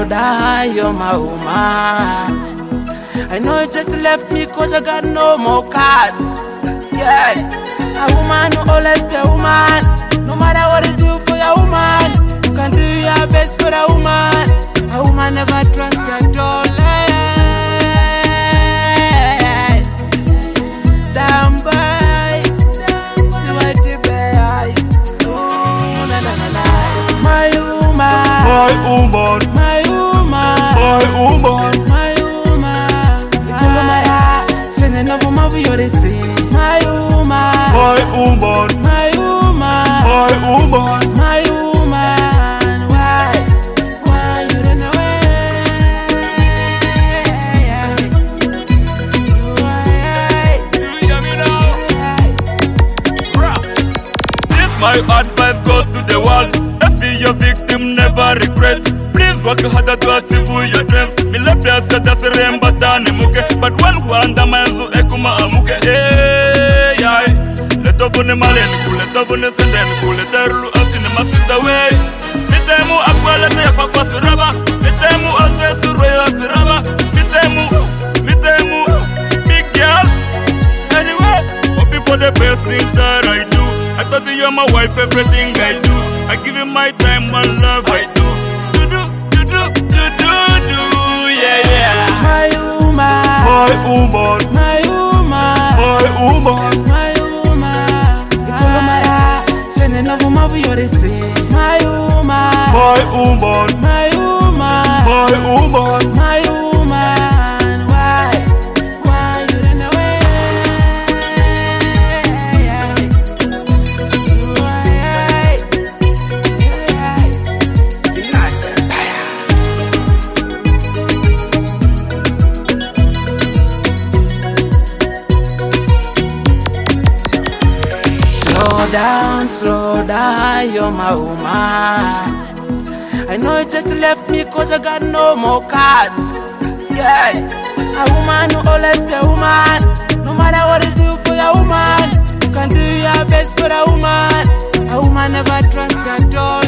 slow down, you're my woman. I know you just left me cause I got no more cars. Yeah, a woman will always be a woman. No matter what you do for your woman, you can do your best for a woman. A woman never trust at all. Damn boy, see what you buy. My woman, my woman, my woman, my woman, my woman. Sending over my view, they say. My woman, my woman, my woman, my woman, my woman. Why you run away? You hear me now? This my advice goes to the world. If you're a victim, never regret. Please work harder to achieve your dreams. Me left there said that's a remember than muke. But one wanda manzu ekuma amuke. Hey, yeah. Let up on the malen, let up on the senden, let terlu asine masista way. Mitemu akwalete ya papa siraba. Mitemu ase suroya siraba. Mitemu, big girl. Anyway, hoping for the best things that I do. I thought you're my wife, everything I do. I give you my time, my love, I do. Yeah. My woman, My woman, my woman, my woman, my woman. Sending over my view, they say. My woman, my woman, my woman, my woman, my woman. Why you run away? Slow down, you're my woman. I know you just left me cause I got no more cars. Yeah, a woman will always be a woman. No matter what you do for your woman, you can do your best for a woman. A woman never trust at all.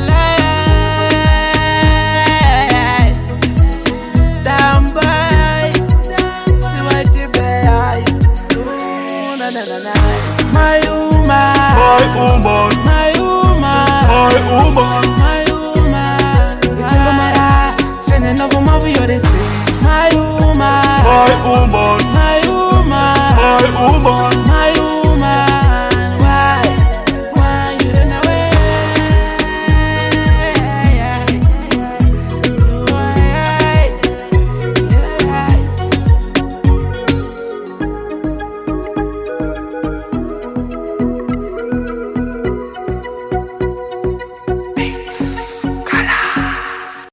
Damn boy, see what you buy. My woman, my woman, my woman, my woman, my woman. Sending over my view, they say. My woman, my woman, my